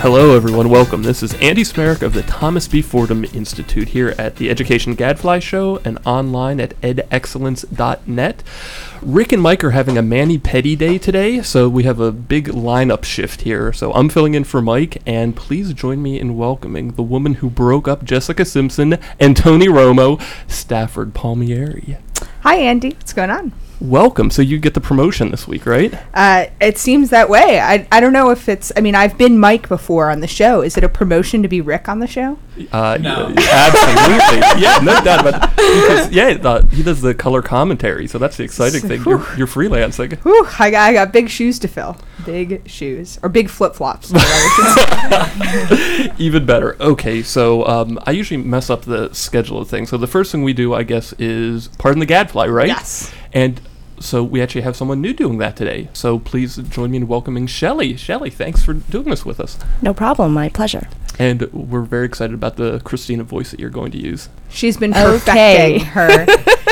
Hello everyone, welcome. This is Andy Smerick of the Thomas B. Fordham Institute here at the Education Gadfly Show and online at edexcellence.net. Rick and Mike are having a mani-pedi day today, so we have a big lineup shift here. So I'm filling in for Mike, and please join me in welcoming the woman who broke up Jessica Simpson and Tony Romo, Stafford Palmieri. Hi Andy, what's going on? Welcome. So you get the promotion this week, right? It seems that way. I don't know if it's, I've been Mike before on the show. Is it a promotion to be Rick on the show? No. Absolutely. Yeah, no doubt about it. Because, he does the color commentary, so that's the exciting thing. You're freelancing. Whew, I got big shoes to fill. Big shoes. Or big flip-flops. Even better. Okay, so I usually mess up the schedule of things. So the first thing we do, I guess, is Pardon the Gadfly, right? Yes. And so we actually have someone new doing that today. So please join me in welcoming Shelly. Shelly, thanks for doing this with us. No problem. My pleasure. And we're very excited about the Christina voice that you're going to use. She's been perfecting her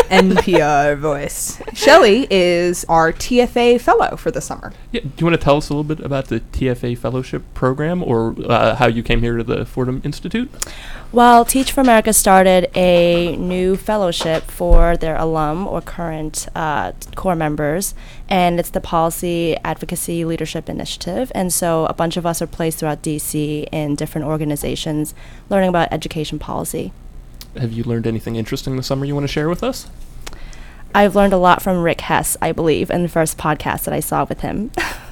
NPR voice. Shelly is our TFA fellow for the summer. Yeah, do you want to tell us a little bit about the TFA fellowship program or how you came here to the Fordham Institute? Well, Teach for America started a new fellowship for their alum or current core members, and it's the Policy Advocacy Leadership Initiative. And so a bunch of us are placed throughout DC in different organizations learning about education policy. Have you learned anything interesting this summer you want to share with us? I've learned a lot from Rick Hess, I believe, in the first podcast that I saw with him.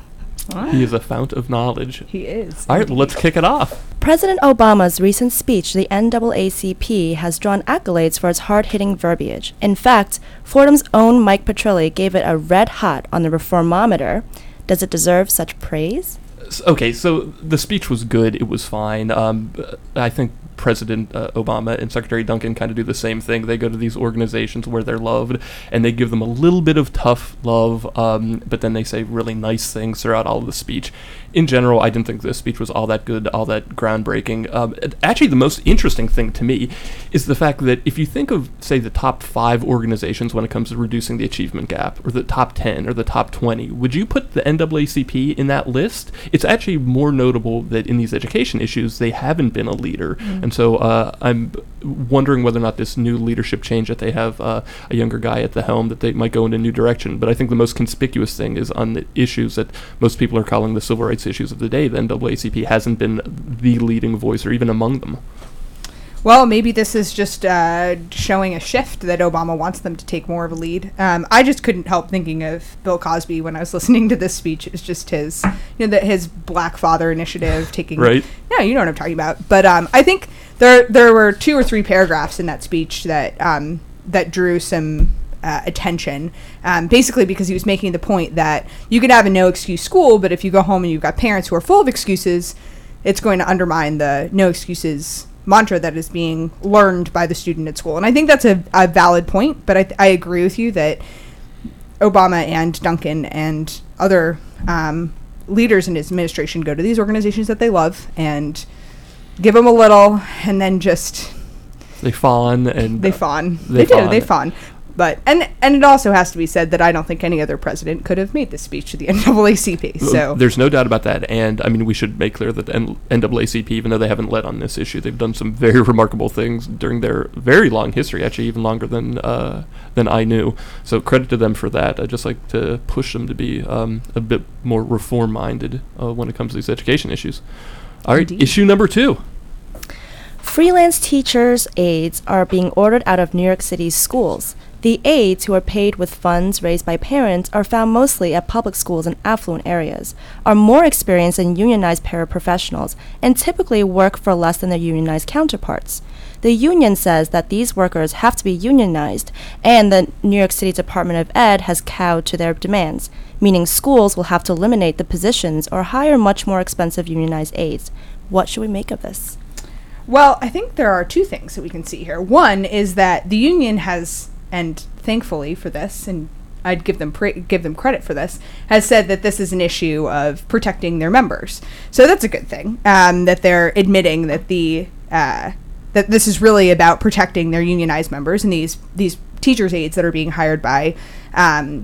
He is a fount of knowledge. He is. All right, well, let's kick it off. President Obama's recent speech to the NAACP has drawn accolades for its hard-hitting verbiage. In fact, Fordham's own Mike Petrilli gave it a red hot on the reformometer. Does it deserve such praise? Okay, so the speech was good. It was fine. I think President Obama and Secretary Duncan kind of do the same thing. They go to these organizations where they're loved, and they give them a little bit of tough love, but then they say really nice things throughout all of the speech. In general, I didn't think this speech was all that good, all that groundbreaking. Actually, the most interesting thing to me is the fact that if you think of, say, the top 5 organizations when it comes to reducing the achievement gap, or the top 10, or the top 20, would you put the NAACP in that list? It's actually more notable that in these education issues, they haven't been a leader. And so I'm wondering whether or not this new leadership change that they have a younger guy at the helm, that they might go in a new direction. But I think the most conspicuous thing is on the issues that most people are calling the civil rights issues of the day. The NAACP hasn't been the leading voice or even among them. Well, maybe this is just showing a shift that Obama wants them to take more of a lead. I just couldn't help thinking of Bill Cosby when I was listening to this speech. It's just his, his Black Father initiative taking. Right. Yeah, you know what I'm talking about. But I think there were 2 or 3 paragraphs in that speech that that drew some attention, basically because he was making the point that you could have a no excuse school, but if you go home and you've got parents who are full of excuses, it's going to undermine the no excuses mantra that is being learned by the student at school. And I think that's a valid point, but I agree with you that Obama and Duncan and other leaders in his administration go to these organizations that they love and give them a little, and then just they fawn. They fawn. But and it also has to be said that I don't think any other president could have made this speech to the NAACP. So there's no doubt about that. And I mean, we should make clear that the NAACP, even though they haven't led on this issue, they've done some very remarkable things during their very long history, actually even longer than I knew. So credit to them for that. I'd just like to push them to be a bit more reform-minded when it comes to these education issues. All right, Indeed. Issue number 2. Freelance teachers' aides are being ordered out of New York City's schools. The aides, who are paid with funds raised by parents, are found mostly at public schools in affluent areas, are more experienced than unionized paraprofessionals, and typically work for less than their unionized counterparts. The union says that these workers have to be unionized, and the New York City Department of Ed has cowed to their demands, meaning schools will have to eliminate the positions or hire much more expensive unionized aides. What should we make of this? Well, I think there are 2 things that we can see here. One is that the union has, and thankfully for this, and I'd give them credit for this, has said that this is an issue of protecting their members. So that's a good thing, that they're admitting that that this is really about protecting their unionized members and these teachers' aides that are being hired by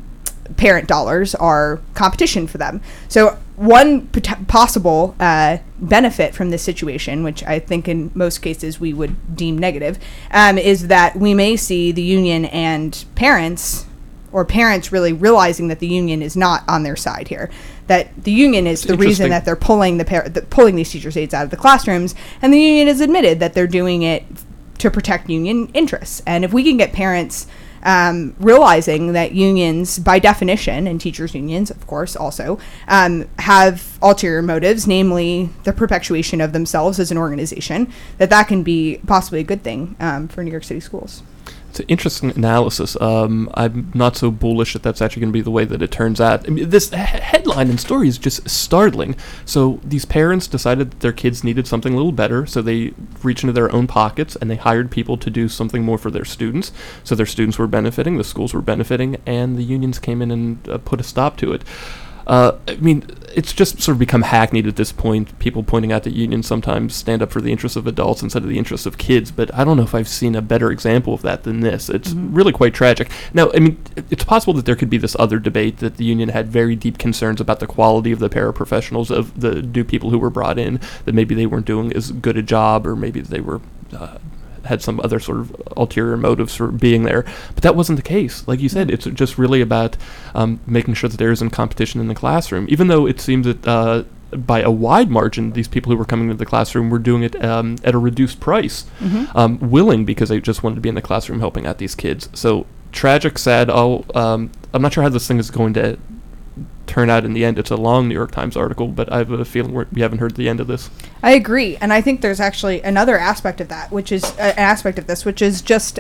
parent dollars are competition for them. So one possible benefit from this situation, which I think in most cases we would deem negative, is that we may see the union and parents, or parents really realizing that the union is not on their side here, that the union is the reason that they're pulling pulling these teachers' aides out of the classrooms, and the union has admitted that they're doing it to protect union interests. And if we can get parents realizing that unions, by definition, and teachers' unions, of course, also have ulterior motives, namely the perpetuation of themselves as an organization, that can be possibly a good thing for New York City schools. It's an interesting analysis. I'm not so bullish that that's actually going to be the way that it turns out. I mean, this headline and story is just startling. So these parents decided that their kids needed something a little better, so they reached into their own pockets and they hired people to do something more for their students. So their students were benefiting, the schools were benefiting, and the unions came in and put a stop to it. I mean, it's just sort of become hackneyed at this point, people pointing out that unions sometimes stand up for the interests of adults instead of the interests of kids, but I don't know if I've seen a better example of that than this. It's really quite tragic. Now, I mean, it's possible that there could be this other debate that the union had very deep concerns about the quality of the paraprofessionals, of the new people who were brought in, that maybe they weren't doing as good a job, or maybe they were had some other sort of ulterior motives for being there. But that wasn't the case. Like you said, it's just really about making sure that there isn't competition in the classroom, even though it seems that by a wide margin, these people who were coming into the classroom were doing it at a reduced price, willing, because they just wanted to be in the classroom helping out these kids. So tragic, sad. I'm not sure how this thing is going to turn out in the end. It's a long New York Times article, but I have a feeling we haven't heard the end of this. I agree, and I think there's actually another aspect of that, which is an aspect of this, which is just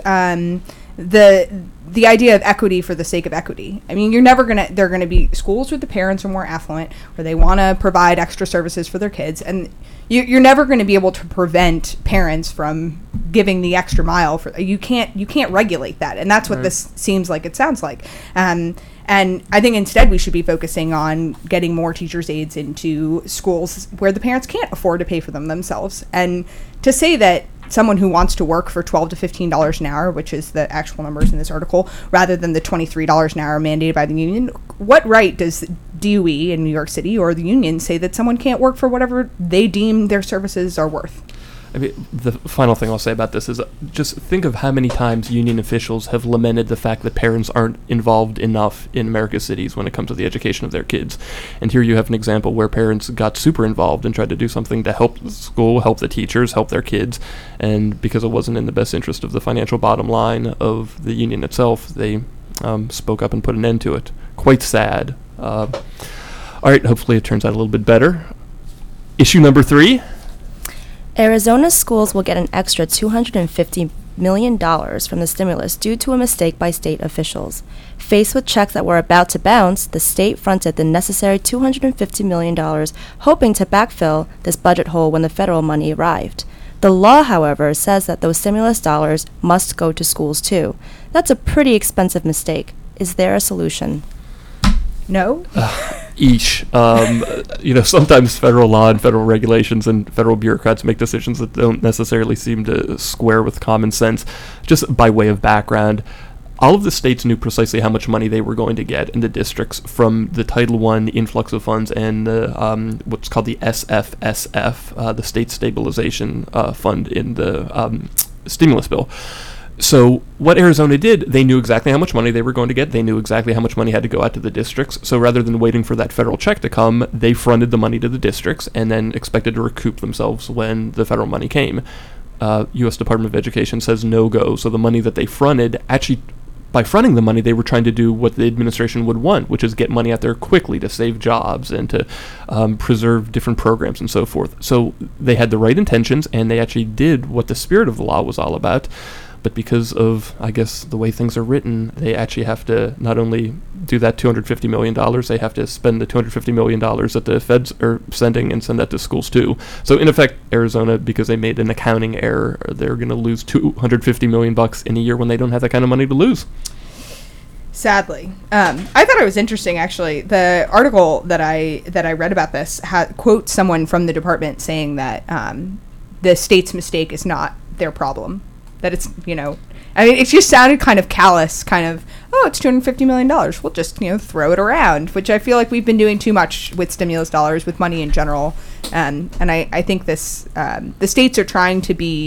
the idea of equity for the sake of equity. I mean, there are gonna be schools where the parents are more affluent, where they want to provide extra services for their kids, and you're never going to be able to prevent parents from giving the extra mile. You can't regulate that, and that's what this seems like. It sounds like. And I think instead we should be focusing on getting more teachers' aides into schools where the parents can't afford to pay for them themselves. And to say that someone who wants to work for $12 to $15 an hour, which is the actual numbers in this article, rather than the $23 an hour mandated by the union, what right does DOE in New York City or the union say that someone can't work for whatever they deem their services are worth? I mean, the final thing I'll say about this is just think of how many times union officials have lamented the fact that parents aren't involved enough in America's cities when it comes to the education of their kids. And here you have an example where parents got super involved and tried to do something to help the school, help the teachers, help their kids. And because it wasn't in the best interest of the financial bottom line of the union itself, they spoke up and put an end to it. Quite sad. All right, hopefully it turns out a little bit better. Issue number 3. Arizona schools will get an extra $250 million from the stimulus due to a mistake by state officials. Faced with checks that were about to bounce, the state fronted the necessary $250 million, hoping to backfill this budget hole when the federal money arrived. The law, however, says that those stimulus dollars must go to schools too. That's a pretty expensive mistake. Is there a solution? No. Sometimes federal law and federal regulations and federal bureaucrats make decisions that don't necessarily seem to square with common sense. Just by way of background, all of the states knew precisely how much money they were going to get in the districts from the Title I influx of funds and the what's called the SFSF, the State Stabilization Fund in the stimulus bill. So what Arizona did, they knew exactly how much money they were going to get. They knew exactly how much money had to go out to the districts. So rather than waiting for that federal check to come, they fronted the money to the districts and then expected to recoup themselves when the federal money came. U.S. Department of Education says no go. So the money that they fronted, actually, by fronting the money, they were trying to do what the administration would want, which is get money out there quickly to save jobs and to preserve different programs and so forth. So they had the right intentions, and they actually did what the spirit of the law was all about. But because of, I guess, the way things are written, they actually have to not only do that $250 million, they have to spend the $250 million that the feds are sending and send that to schools too. So in effect, Arizona, because they made an accounting error, they're going to lose $250 million in a year when they don't have that kind of money to lose. Sadly. I thought it was interesting, actually. The article that I read about this quotes someone from the department saying that the state's mistake is not their problem. That it's, it just sounded kind of callous, kind of, oh, it's $250 million. We'll just, throw it around, which I feel like we've been doing too much with stimulus dollars, with money in general. And I think the states are trying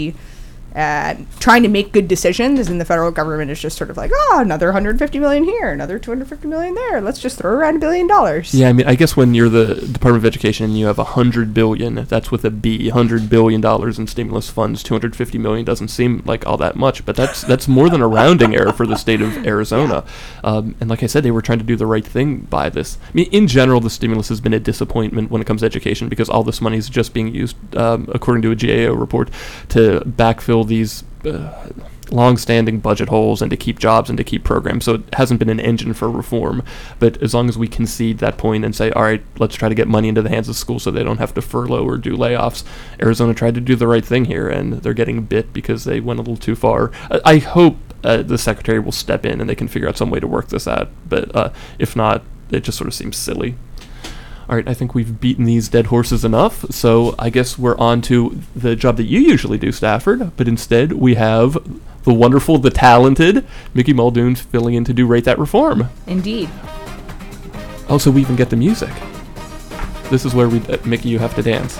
to make good decisions, and the federal government is just sort of like, oh, another $150 million here, another $250 million there. Let's just throw around $1 billion. Yeah, I mean, I guess when you're the Department of Education and you have $100 billion, that's with a B, $100 billion in stimulus funds. $250 million doesn't seem like all that much, but that's more than a rounding error for the state of Arizona. And like I said, they were trying to do the right thing by this. I mean, in general, the stimulus has been a disappointment when it comes to education because all this money is just being used, according to a GAO report, to backfill these long-standing budget holes and to keep jobs and to keep programs. So it hasn't been an engine for reform. But as long as we concede that point and say, all right, let's try to get money into the hands of schools so they don't have to furlough or do layoffs, Arizona tried to do the right thing here, and they're getting bit because they went a little too far. I hope the secretary will step in and they can figure out some way to work this out. But if not, it just sort of seems silly. All right, I think we've beaten these dead horses enough, so I guess we're on to the job that you usually do, Stafford, but instead we have the wonderful, the talented Mickey Muldoon filling in to do Rate That Reform. Indeed. Oh, so we even get the music. This is where Mickey, you have to dance.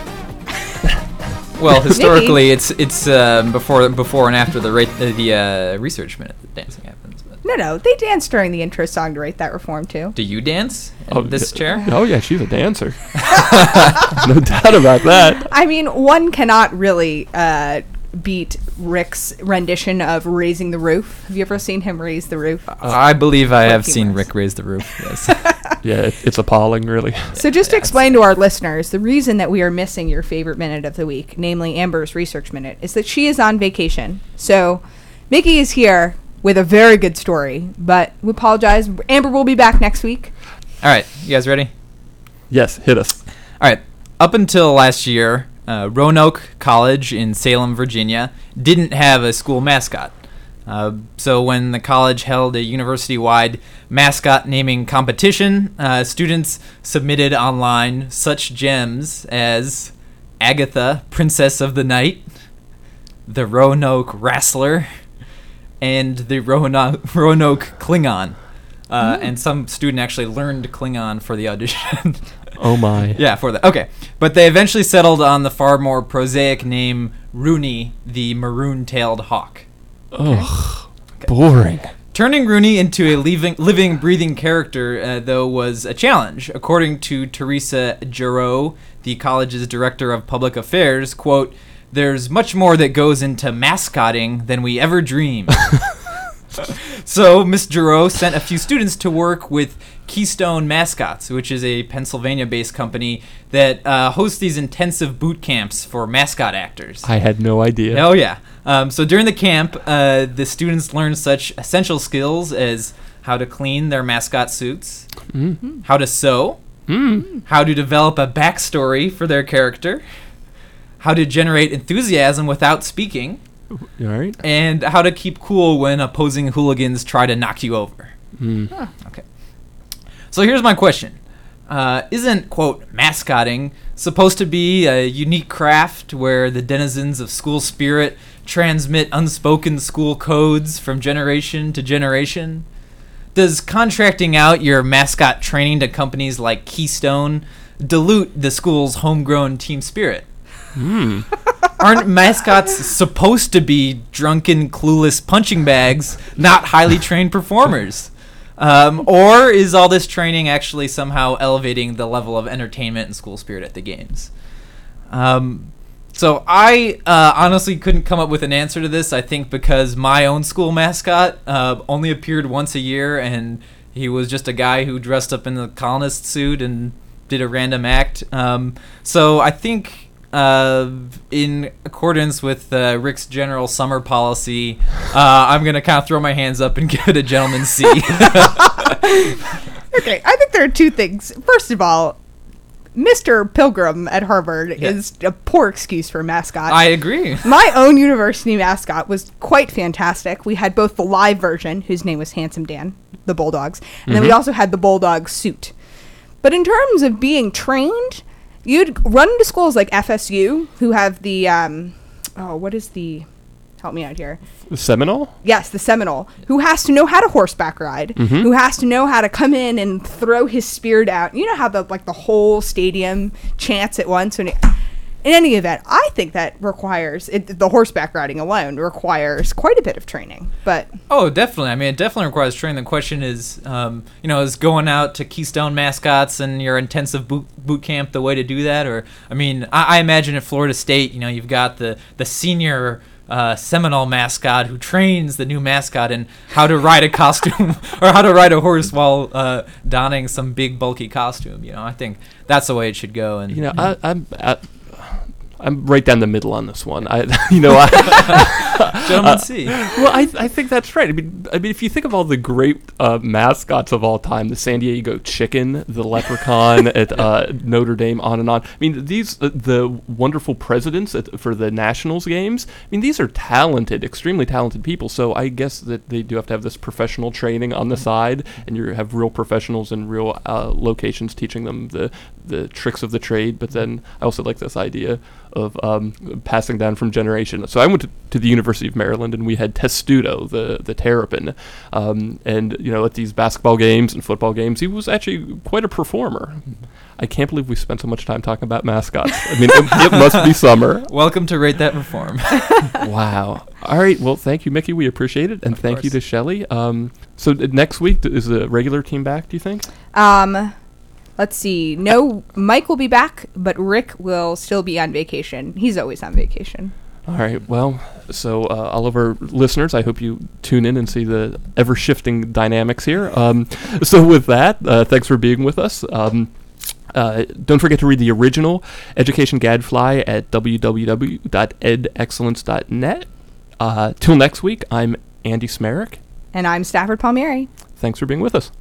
Well, historically, it's before and after the research minute that dancing happens. But. No, they dance during the intro song to Rate That Reform too. Do you dance in this chair? Oh yeah, she's a dancer. No doubt about that. I mean, one cannot really beat Rick's rendition of Raising the Roof. Have you ever seen him raise the roof? I believe I have seen Rick raise the roof, yes. Yeah, it's appalling, really. So just to explain to our listeners, the reason that we are missing your favorite minute of the week, namely Amber's Research Minute, is that she is on vacation. So Mickey is here with a very good story, but we apologize. Amber will be back next week. All right, you guys ready? Yes, hit us. All right, up until last year, Roanoke College in Salem, Virginia, didn't have a school mascot. So when the college held a university-wide mascot naming competition, students submitted online such gems as Agatha, Princess of the Night, the Roanoke Wrestler, and the Roanoke Klingon. And some student actually learned Klingon for the audition. Oh my. Yeah, for that. Okay. But they eventually settled on the far more prosaic name Rooney, the maroon-tailed hawk. Ugh. Okay. Boring. Turning Rooney into a living, breathing character, though, was a challenge. According to Teresa Giroux, the college's director of public affairs, quote, "There's much more that goes into mascotting than we ever dreamed." So Miss Giroux sent a few students to work with Keystone Mascots, which is a Pennsylvania-based company that hosts these intensive boot camps for mascot actors. I had no idea. Oh, yeah. So during the camp, the students learned such essential skills as how to clean their mascot suits, how to sew, how to develop a backstory for their character, how to generate enthusiasm without speaking, All right. and how to keep cool when opposing hooligans try to knock you over. Okay. So here's my question. Isn't, quote, mascotting supposed to be a unique craft where the denizens of school spirit transmit unspoken school codes from generation to generation? Does contracting out your mascot training to companies like Keystone dilute the school's homegrown team spirit? Aren't mascots supposed to be drunken, clueless punching bags, not highly trained performers? Or is all this training actually somehow elevating the level of entertainment and school spirit at the games? So I honestly couldn't come up with an answer to this, I think because my own school mascot only appeared once a year, and he was just a guy who dressed up in the colonist suit and did a random act. So I think in accordance with Rick's general summer policy, I'm going to kind of throw my hands up and give it a gentleman's C. Okay, I think there are two things. First of all, Mr. Pilgrim at Harvard is a poor excuse for a mascot. I agree. My own university mascot was quite fantastic. We had both the live version, whose name was Handsome Dan, the Bulldogs, and then we also had the Bulldog suit. But in terms of being trained, you'd run into schools like FSU, who have the, what is the help me out here. Seminole? Yes, the Seminole, who has to know how to horseback ride, who has to know how to come in and throw his spear down. You know how the whole stadium chants at once. In any event, I think that requires the horseback riding alone requires quite a bit of training. But definitely. I mean, it definitely requires training. The question is, is going out to Keystone Mascots and your intensive boot camp the way to do that? Or, I mean, I imagine at Florida State, you've got the senior Seminole mascot who trains the new mascot in how to ride a costume or how to ride a horse while donning some big bulky costume. I think that's the way it should go. And I'm right down the middle on this one. Gentlemen, see. Well, I think that's right. I mean, if you think of all the great mascots of all time, the San Diego Chicken, the Leprechaun at Notre Dame, on and on. I mean, these the wonderful presidents for the Nationals games. I mean, these are talented, extremely talented people. So I guess that they do have to have this professional training on the side, and you have real professionals in real locations teaching them the tricks of the trade. But then I also like this idea of passing down from generation. So I went to the University of Maryland, and we had Testudo, the terrapin, and at these basketball games and football games, he was actually quite a performer. I can't believe we spent so much time talking about mascots. I mean, it must be summer. Welcome to Rate That Reform. Wow. All right. Well, thank you, Mickey. We appreciate it, and thank you to Shelley. So next week, is the regular team back, do you think? Let's see. No, Mike will be back, but Rick will still be on vacation. He's always on vacation. All right. Well, so all of our listeners, I hope you tune in and see the ever-shifting dynamics here. So with that, thanks for being with us. Don't forget to read the original Education Gadfly at www.edexcellence.net. Till next week, I'm Andy Smerick. And I'm Stafford Palmieri. Thanks for being with us.